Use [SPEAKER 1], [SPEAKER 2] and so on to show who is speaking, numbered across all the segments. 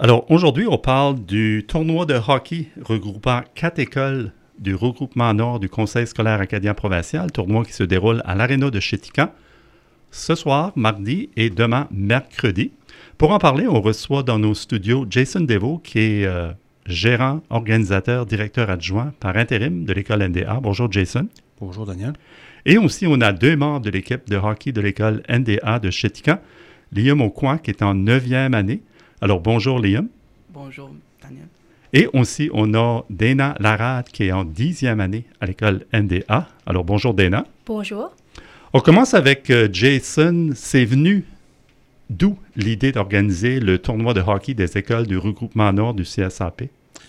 [SPEAKER 1] Alors aujourd'hui, on parle du tournoi de hockey regroupant 4 écoles du regroupement nord du Conseil scolaire acadien provincial, tournoi qui se déroule à l'aréna de Chéticamp ce soir, mardi, et demain, mercredi. Pour en parler, on reçoit dans nos studios Jason Deveau, qui est gérant, organisateur, directeur adjoint par intérim de l'école NDA. Bonjour Jason.
[SPEAKER 2] Bonjour Daniel.
[SPEAKER 1] Et aussi, on a 2 membres de l'équipe de hockey de l'école NDA de Chéticamp. Liam Aucoin, qui est en 9e année. Alors, bonjour Liam.
[SPEAKER 3] Bonjour Daniel.
[SPEAKER 1] Et aussi, on a Dana Larade, qui est en 10e année à l'école NDA. Alors, bonjour Dana.
[SPEAKER 4] Bonjour.
[SPEAKER 1] On commence avec Jason. C'est venu d'où l'idée d'organiser le tournoi de hockey des écoles du regroupement nord du CSAP?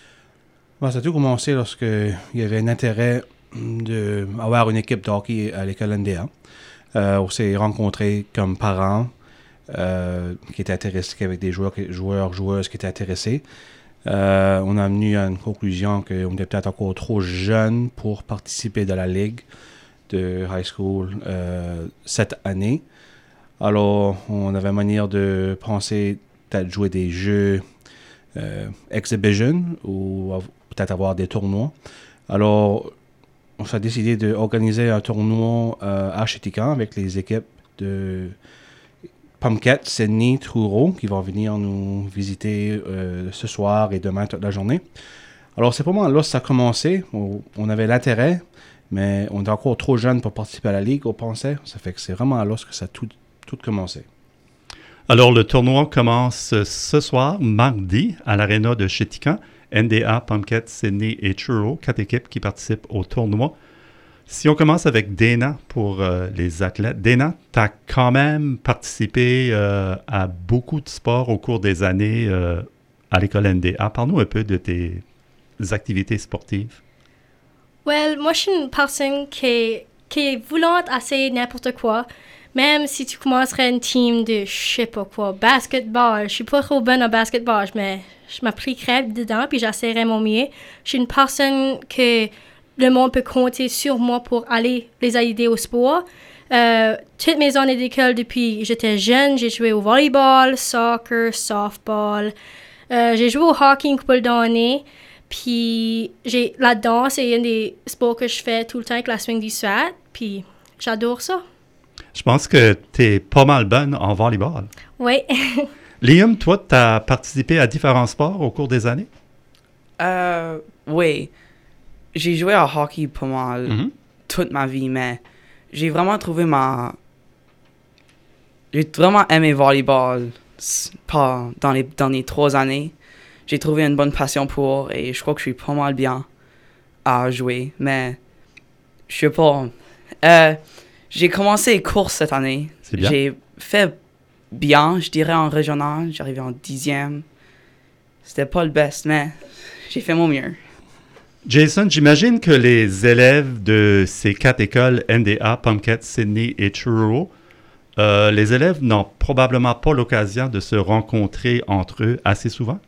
[SPEAKER 2] Bon, ça a tout commencé lorsqu'il y avait un intérêt d'avoir une équipe de hockey à l'école NDA. On s'est rencontrés comme parents qui étaient intéressés, avec des joueuses qui étaient intéressés. On a venu à une conclusion qu'on était peut-être encore trop jeunes pour participer dans la ligue de high school cette année. Alors, on avait une manière de penser peut-être jouer des jeux exhibition ou peut-être avoir des tournois. Alors, on s'est décidé d'organiser un tournoi à Chéticamp avec les équipes de Pumpket, Sydney, Truro qui vont venir nous visiter ce soir et demain toute la journée. Alors, c'est pas mal là que ça a commencé. On avait l'intérêt, mais on était encore trop jeunes pour participer à la ligue, on pensait. Ça fait que c'est vraiment là que ça a tout commencé.
[SPEAKER 1] Alors, le tournoi commence ce soir, mardi, à l'aréna de Chéticamp. NDA, Pumpket, Sydney et Truro, 4 équipes qui participent au tournoi. Si on commence avec Dana pour les athlètes. Dana, tu as quand même participé à beaucoup de sports au cours des années à l'école NDA. Parle-nous un peu de tes activités sportives.
[SPEAKER 4] Well, moi, je suis une personne qui est voulante à essayer n'importe quoi. Même si tu commencerais une team de, je sais pas quoi, basketball. Je suis pas trop bonne en basketball, mais je m'appliquerais dedans puis j'essaierais mon mieux. Je suis une personne que le monde peut compter sur moi pour aller les aider au sport. Toutes mes années d'école depuis j'étais jeune, j'ai joué au volleyball, soccer, softball. J'ai joué au hockey une couple d'années. Puis la danse est un des sports que je fais tout le temps avec la swing du SWAT. Puis j'adore ça.
[SPEAKER 1] Je pense que tu es pas mal bonne en volleyball.
[SPEAKER 4] Oui.
[SPEAKER 1] Liam, toi, tu as participé à différents sports au cours des années?
[SPEAKER 3] Oui. J'ai joué au hockey pas mal toute ma vie, mais j'ai vraiment aimé volleyball dans les dernières 3 années. J'ai trouvé une bonne passion pour et je crois que je suis pas mal bien à jouer, mais je sais pas. J'ai commencé les courses cette année.
[SPEAKER 1] C'est bien.
[SPEAKER 3] J'ai fait bien, je dirais, en régional. J'arrivais en 10e. C'était pas le best, mais j'ai fait mon mieux.
[SPEAKER 1] Jason, j'imagine que les élèves de ces 4 écoles, NDA, Pumpket, Sydney et Truro, les élèves n'ont probablement pas l'occasion de se rencontrer entre eux assez souvent?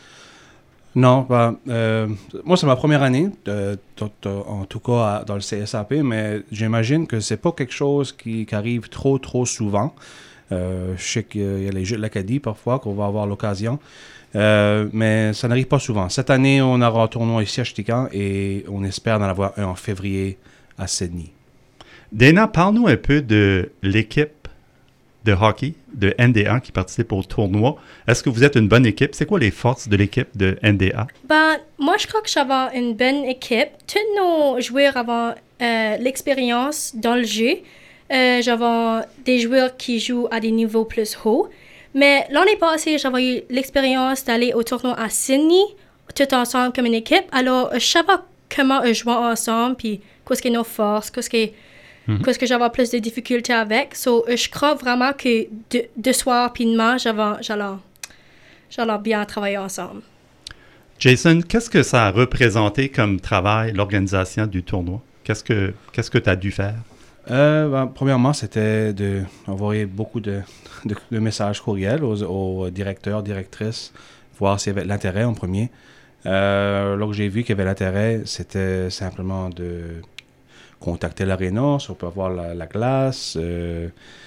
[SPEAKER 2] Non, moi c'est ma première année, en tout cas dans le CSAP, mais j'imagine que c'est pas quelque chose qui arrive trop souvent. Je sais qu'il y a les Jeux de l'Acadie parfois qu'on va avoir l'occasion, mais ça n'arrive pas souvent. Cette année, on aura un tournoi ici à Chéticamp et on espère en avoir un en février à Sydney.
[SPEAKER 1] Dana, parle-nous un peu de l'équipe de hockey de NDA qui participe au tournoi. Est-ce que vous êtes une bonne équipe? C'est quoi les forces de l'équipe de NDA?
[SPEAKER 4] Moi, je crois que j'avais une bonne équipe. Tous nos joueurs avaient l'expérience dans le jeu. J'avais des joueurs qui jouent à des niveaux plus hauts. Mais l'année passée, j'avais eu l'expérience d'aller au tournoi à Sydney, tout ensemble comme une équipe. Alors, je savais comment jouer ensemble, puis qu'est-ce que nos forces, qu'est-ce que j'avais plus de difficultés avec. Je crois vraiment que de soir puis demain, j'allais bien travailler ensemble.
[SPEAKER 1] Jason, qu'est-ce que ça a représenté comme travail, l'organisation du tournoi? Qu'est-ce que tu as dû faire?
[SPEAKER 2] Premièrement, c'était d'envoyer beaucoup de messages courriels aux directeurs, directrices, voir s'il y avait l'intérêt en premier. Là que j'ai vu qu'il y avait l'intérêt, c'était simplement de contacter l'aréna, si on peut avoir la glace,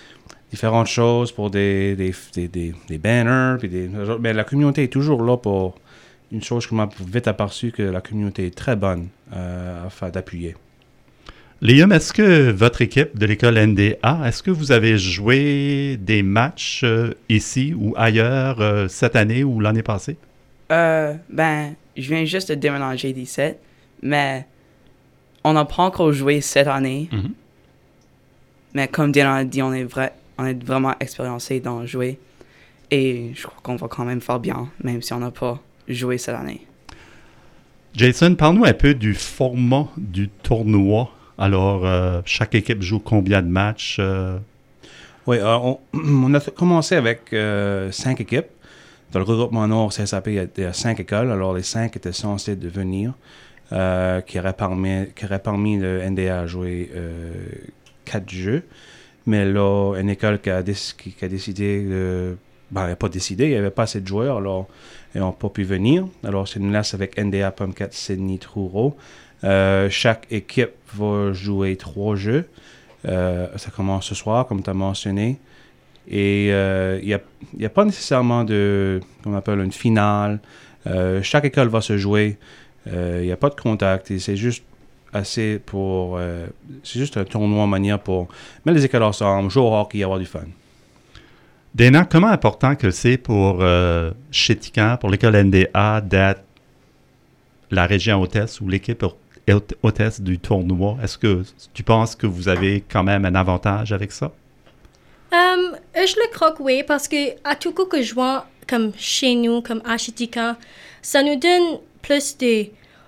[SPEAKER 2] différentes choses pour des banners. Mais la communauté est toujours là pour une chose que m'a vite aperçu, que la communauté est très bonne afin d'appuyer.
[SPEAKER 1] Liam, est-ce que votre équipe de l'école NDA, est-ce que vous avez joué des matchs ici ou ailleurs cette année ou l'année passée?
[SPEAKER 3] Ben, je viens juste de déménager d'ici, mais on n'a pas encore joué cette année.
[SPEAKER 1] Mm-hmm.
[SPEAKER 3] Mais comme Dylan a dit, on est vraiment expérimenté dans jouer. Et je crois qu'on va quand même faire bien, même si on n'a pas joué cette année.
[SPEAKER 1] Jason, parle-nous un peu du format du tournoi. Alors, chaque équipe joue combien de matchs?
[SPEAKER 2] Oui, on a commencé avec 5 équipes. Dans le regroupement Nord CSAP, il y a 5 écoles. Alors, les 5 étaient censés devenir, qui auraient permis le NDA à jouer 4 jeux. Mais là, une école qui a décidé de... Ben, elle n'a pas décidé, il n'y avait pas assez de joueurs, alors ils n'ont pas pu venir. Alors, c'est une laisse avec NDA, Pumpkin, Sydney, Truro. Chaque équipe va jouer 3 jeux. Ça commence ce soir, comme tu as mentionné. Et il n'y a pas nécessairement qu'on appelle une finale. Chaque école va se jouer. Il n'y a pas de contact. Et c'est juste assez pour... c'est juste un tournoi en manière pour mettre les écoles ensemble, jouer au hockey et avoir du fun.
[SPEAKER 1] Dana, comment important que c'est pour Chéticamp, pour l'école NDA, d'être la région hôtesse ou l'équipe hôtesse du tournoi? Est-ce que tu penses que vous avez quand même un avantage avec ça?
[SPEAKER 4] Je le crois que oui, parce que à tout coup que je vois, comme chez nous, comme à Chéticamp, ça nous donne plus de...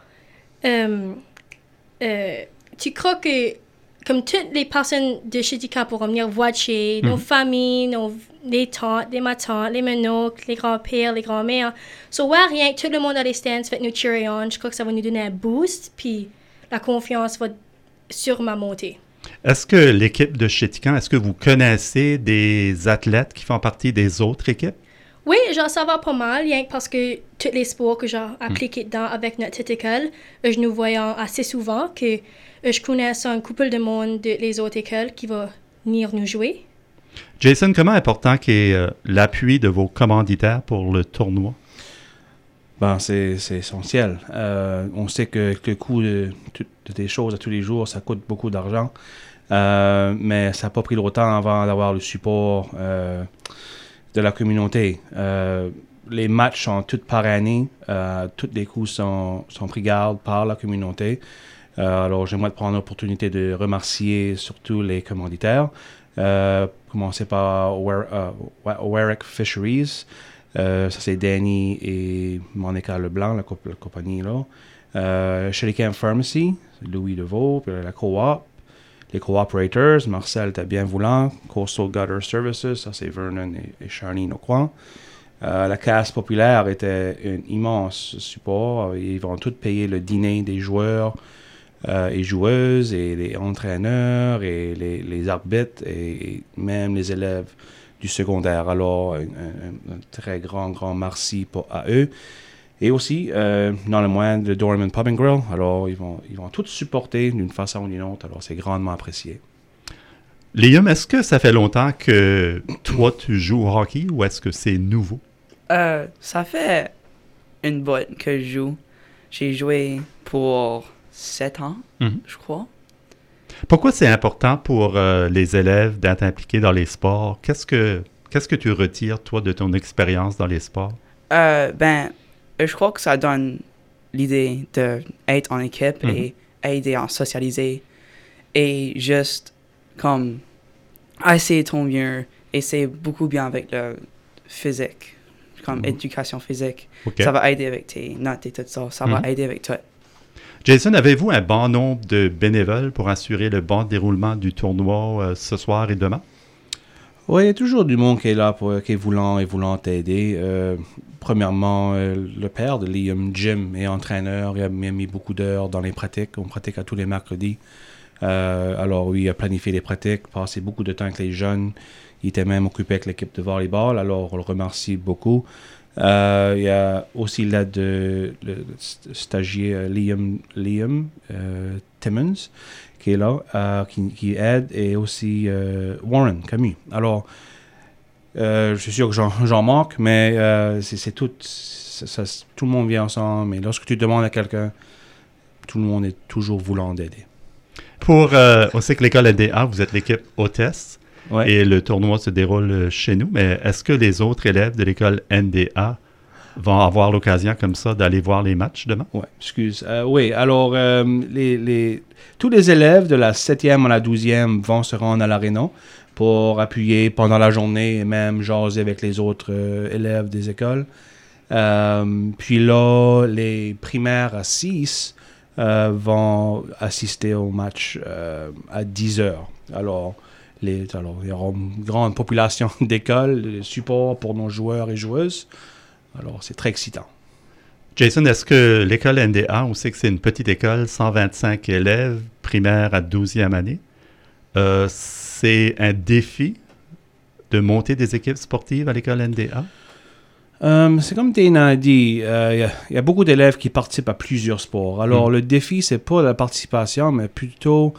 [SPEAKER 4] tu crois que, comme toutes les personnes de Chéticamp pourront venir watcher, nos familles, les tantes, ma tante, les menocs, les grands-pères, les grands-mères. So, ouais, rien que tout le monde dans les stands fait nous cheerer on. Je crois que ça va nous donner un boost, puis la confiance va sûrement monter.
[SPEAKER 1] Est-ce que l'équipe de Chéticamp, est-ce que vous connaissez des athlètes qui font partie des autres équipes?
[SPEAKER 4] Oui, j'en savais pas mal, rien que parce que tous les sports que j'ai appliqués dedans avec notre petite école, je nous voyons assez souvent que je connais un couple de monde des autres écoles qui va venir nous jouer.
[SPEAKER 1] Jason, comment important qu'est l'appui de vos commanditaires pour le tournoi?
[SPEAKER 2] Ben, c'est essentiel. On sait que le coût de des choses à tous les jours, ça coûte beaucoup d'argent. Mais ça n'a pas pris longtemps avant d'avoir le support de la communauté. Les matchs sont tous par année. Tous les coûts sont pris garde par la communauté. Alors, j'aimerais prendre l'opportunité de remercier surtout les commanditaires. Commencer par Warwick Fisheries. Ça, c'est Danny et Monica Leblanc, la compagnie là. Chéticamp Pharmacy, Louis Deveau, puis la Co-op. Les Co-operators, Marcel Tabien-Voulant, Coastal Gutter Services, ça c'est Vernon et Charlene Aucoin. La casse populaire était un immense support. Ils vont tous payer le dîner des joueurs et joueuses et les entraîneurs et les arbitres et même les élèves du secondaire. Alors, un très grand merci à eux. Et aussi, dans le moyen de Dorman Pub and Grill. Alors, ils vont tous supporter d'une façon ou d'une autre. Alors, c'est grandement apprécié.
[SPEAKER 1] Liam, est-ce que ça fait longtemps que toi, tu joues au hockey ou est-ce que c'est nouveau?
[SPEAKER 3] Ça fait une bonne que je joue. J'ai joué pour 7 ans, je crois.
[SPEAKER 1] Pourquoi c'est important pour les élèves d'être impliqués dans les sports? Qu'est-ce que tu retires, toi, de ton expérience dans les sports?
[SPEAKER 3] Je crois que ça donne l'idée d'être en équipe et aider à socialiser et juste comme essayer ton mieux et c'est beaucoup bien avec le physique, comme éducation physique. Okay. Ça va aider avec tes notes et tout ça. Ça va aider avec tout.
[SPEAKER 1] Jason, avez-vous un bon nombre de bénévoles pour assurer le bon déroulement du tournoi ce soir et demain?
[SPEAKER 2] Oui, il y a toujours du monde qui est là, qui est voulant t'aider. Premièrement, le père de Liam, Jim, est entraîneur. Il a mis beaucoup d'heures dans les pratiques. On pratique à tous les mercredis. Alors oui, il a planifié les pratiques, passé beaucoup de temps avec les jeunes. Il était même occupé avec l'équipe de volleyball. Alors on le remercie beaucoup. Il y a aussi l'aide de le stagiaire Liam Timmons qui est là, qui aide, et aussi Warren Camus. Alors, je suis sûr que j'en manque, mais c'est tout. Tout le monde vient ensemble. Et lorsque tu demandes à quelqu'un, tout le monde est toujours voulant d'aider.
[SPEAKER 1] On sait que l'école NDA, vous êtes l'équipe hôtesse.
[SPEAKER 2] Ouais.
[SPEAKER 1] Et le tournoi se déroule chez nous, mais est-ce que les autres élèves de l'école NDA vont avoir l'occasion comme ça d'aller voir les matchs demain?
[SPEAKER 2] Oui, excuse. Oui, alors tous les élèves de la 7e à la 12e vont se rendre à l'aréna pour appuyer pendant la journée et même jaser avec les autres élèves des écoles. Puis là, les primaires à 6 vont assister au match à 10 heures. Alors, il y aura une grande population d'écoles, de support pour nos joueurs et joueuses. Alors, c'est très excitant.
[SPEAKER 1] Jason, est-ce que l'école NDA, on sait que c'est une petite école, 125 élèves, primaire à 12e année, c'est un défi de monter des équipes sportives à l'école NDA?
[SPEAKER 2] C'est comme Dana a dit, il y a beaucoup d'élèves qui participent à plusieurs sports. Alors, le défi, c'est pas la participation, mais plutôt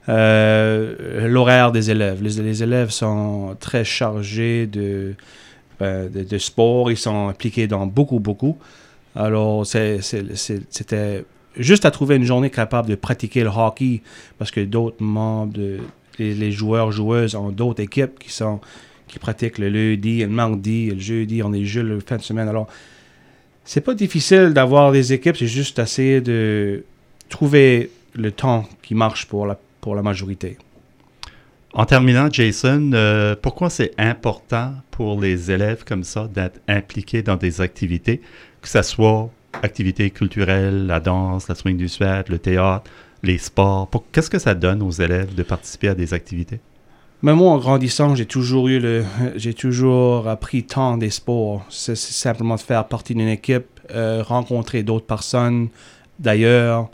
[SPEAKER 2] l'horaire des élèves. Les élèves sont très chargés de sport, ils sont impliqués dans beaucoup. Alors, c'était juste à trouver une journée capable de pratiquer le hockey, parce que d'autres membres, les joueurs, joueuses ont d'autres équipes qui pratiquent le lundi, le mardi, le jeudi, on est jeux le fin de semaine. Alors, c'est pas difficile d'avoir des équipes, c'est juste essayer de trouver le temps qui marche pour la majorité.
[SPEAKER 1] En terminant, Jason, pourquoi c'est important pour les élèves comme ça d'être impliqués dans des activités, que ce soit activités culturelles, la danse, la swing du Suède, le théâtre, les sports? Qu'est-ce que ça donne aux élèves de participer à des activités?
[SPEAKER 2] Mais moi, en grandissant, j'ai toujours appris tant des sports. C'est simplement de faire partie d'une équipe, rencontrer d'autres personnes d'ailleurs.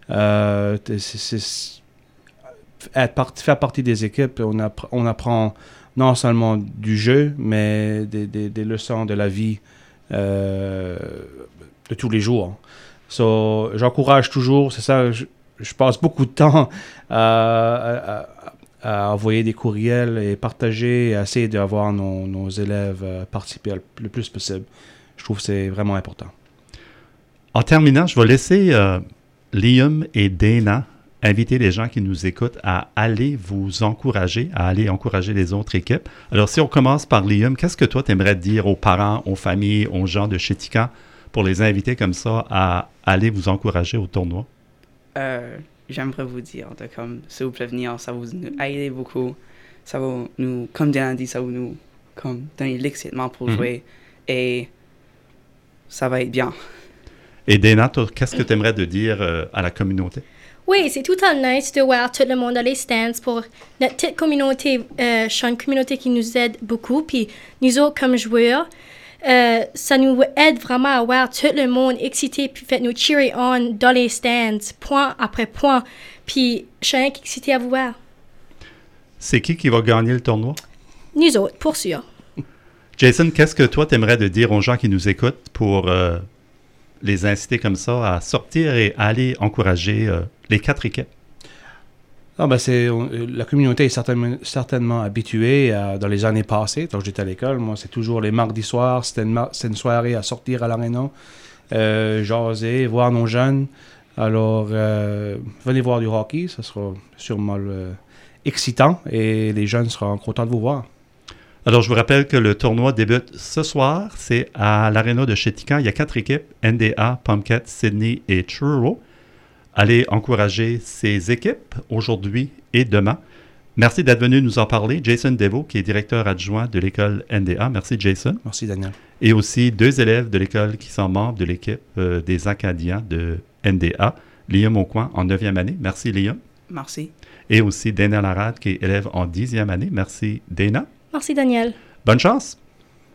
[SPEAKER 2] Faire partie des équipes, on apprend non seulement du jeu, mais des leçons de la vie de tous les jours. J'encourage toujours, c'est ça, je passe beaucoup de temps à envoyer des courriels et partager, et essayer d'avoir nos élèves participer le plus possible. Je trouve que c'est vraiment important.
[SPEAKER 1] En terminant, je vais laisser Liam et Dana inviter les gens qui nous écoutent à aller vous encourager, à aller encourager les autres équipes. Alors, si on commence par Liam, qu'est-ce que toi, tu aimerais dire aux parents, aux familles, aux gens de Chéticamp pour les inviter comme ça à aller vous encourager au tournoi?
[SPEAKER 3] J'aimerais vous dire, s'il vous plaît, venir, ça va nous aider beaucoup. Ça va nous, comme Diane dit, ça va nous donner l'excitement pour jouer. Et ça va être bien. Et
[SPEAKER 1] Dana, qu'est-ce que tu aimerais de dire à la communauté?
[SPEAKER 4] Oui, c'est tout le temps nice de voir tout le monde dans les stands pour notre petite communauté. Je suis une communauté qui nous aide beaucoup. Puis nous autres, comme joueurs, ça nous aide vraiment à voir tout le monde excité, puis fait nous cheerer on dans les stands, point après point. Puis je suis excité à vous voir.
[SPEAKER 1] C'est qui va gagner le tournoi?
[SPEAKER 4] Nous autres, pour sûr.
[SPEAKER 1] Jason, qu'est-ce que toi, tu aimerais de dire aux gens qui nous écoutent pour les inciter comme ça à sortir et aller encourager les 4 équipes?
[SPEAKER 2] La communauté est certainement habituée dans les années passées. Quand j'étais à l'école, moi, c'est toujours les mardis soirs. C'était une soirée à sortir à l'aréna, jaser, voir nos jeunes. Alors, venez voir du hockey, ça sera sûrement excitant et les jeunes seront contents de vous voir.
[SPEAKER 1] Alors, je vous rappelle que le tournoi débute ce soir. C'est à l'aréna de Chéticamp. Il y a 4 équipes, NDA, Pumpket, Sydney et Truro. Allez encourager ces équipes aujourd'hui et demain. Merci d'être venu nous en parler. Jason Deveau, qui est directeur adjoint de l'école NDA. Merci, Jason.
[SPEAKER 2] Merci, Daniel.
[SPEAKER 1] Et aussi 2 élèves de l'école qui sont membres de l'équipe des Acadiens de NDA. Liam Aucoin en 9e année. Merci, Liam.
[SPEAKER 3] Merci.
[SPEAKER 1] Et aussi Dana Larade, qui est élève en 10e année. Merci, Dana.
[SPEAKER 4] Merci, Daniel.
[SPEAKER 1] Bonne chance.